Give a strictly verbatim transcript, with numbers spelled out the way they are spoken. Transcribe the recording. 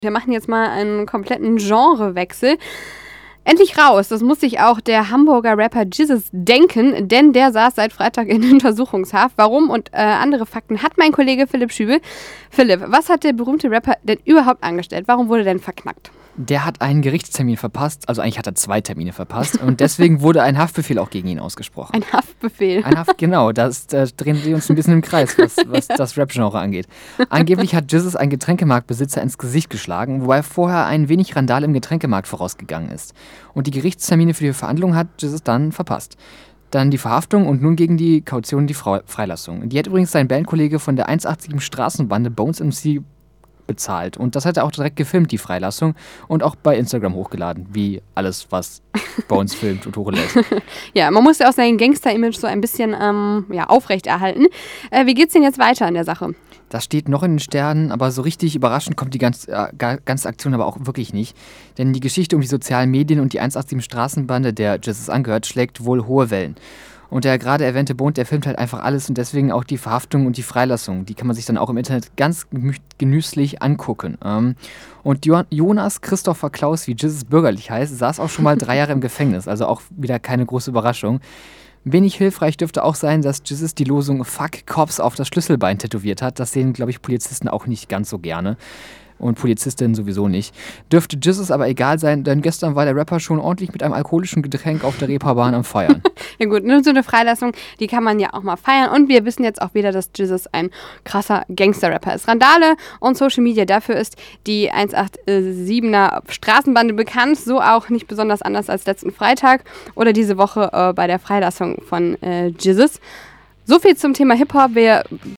Wir machen jetzt mal einen kompletten Genrewechsel. Endlich raus, das muss sich auch der Hamburger Rapper Jizzes denken, denn der saß seit Freitag in Untersuchungshaft. Warum und äh, andere Fakten hat mein Kollege Philipp Schübel. Philipp, was hat der berühmte Rapper denn überhaupt angestellt? Warum wurde er denn verknackt? Der hat einen Gerichtstermin verpasst, also eigentlich hat er zwei Termine verpasst und deswegen wurde ein Haftbefehl auch gegen ihn ausgesprochen. Ein Haftbefehl? Ein Haft, genau, das, da drehen wir uns ein bisschen im Kreis, was, was das Rap-Genre angeht. Angeblich hat Jizzes einen Getränkemarktbesitzer ins Gesicht geschlagen, wobei vorher ein wenig Randale im Getränkemarkt vorausgegangen ist. Und die Gerichtstermine für die Verhandlung hat Jizzes dann verpasst. Dann die Verhaftung und nun gegen die Kaution die Freilassung. Die hat übrigens sein Bandkollege von der eins achtzig Straßenbande Bones M C bezahlt. Und das hat er auch direkt gefilmt, die Freilassung, und auch bei Instagram hochgeladen, wie alles, was Bones filmt und hochlädt. Ja, man muss ja auch sein Gangster-Image so ein bisschen ähm, ja, aufrechterhalten. Äh, wie geht's denn jetzt weiter in der Sache? Das steht noch in den Sternen, aber so richtig überraschend kommt die ganze, äh, ganze Aktion aber auch wirklich nicht. Denn die Geschichte um die sozialen Medien und die eins achtzig Straßenbande, der Jizzes angehört, schlägt wohl hohe Wellen. Und der gerade erwähnte Bond, der filmt halt einfach alles und deswegen auch die Verhaftung und die Freilassung. Die kann man sich dann auch im Internet ganz genüsslich angucken. Ähm, und jo- Jonas Christopher Klaus, wie Jizzes bürgerlich heißt, saß auch schon mal drei Jahre im Gefängnis. Also auch wieder keine große Überraschung. Wenig hilfreich dürfte auch sein, dass Jizzes die Losung Fuck Cops auf das Schlüsselbein tätowiert hat. Das sehen, glaube ich, Polizisten auch nicht ganz so gerne. Und Polizistinnen sowieso nicht. Dürfte Jizzes aber egal sein, denn gestern war der Rapper schon ordentlich mit einem alkoholischen Getränk auf der Reeperbahn am Feiern. Ja gut, nur so eine Freilassung, die kann man ja auch mal feiern. Und wir wissen jetzt auch wieder, dass Jizzes ein krasser Gangster-Rapper ist. Randale und Social Media, dafür ist die eins achtsiebener Straßenbande bekannt. So auch nicht besonders anders als letzten Freitag oder diese Woche äh, bei der Freilassung von äh, Jizzes. So viel zum Thema Hip-Hop. Wir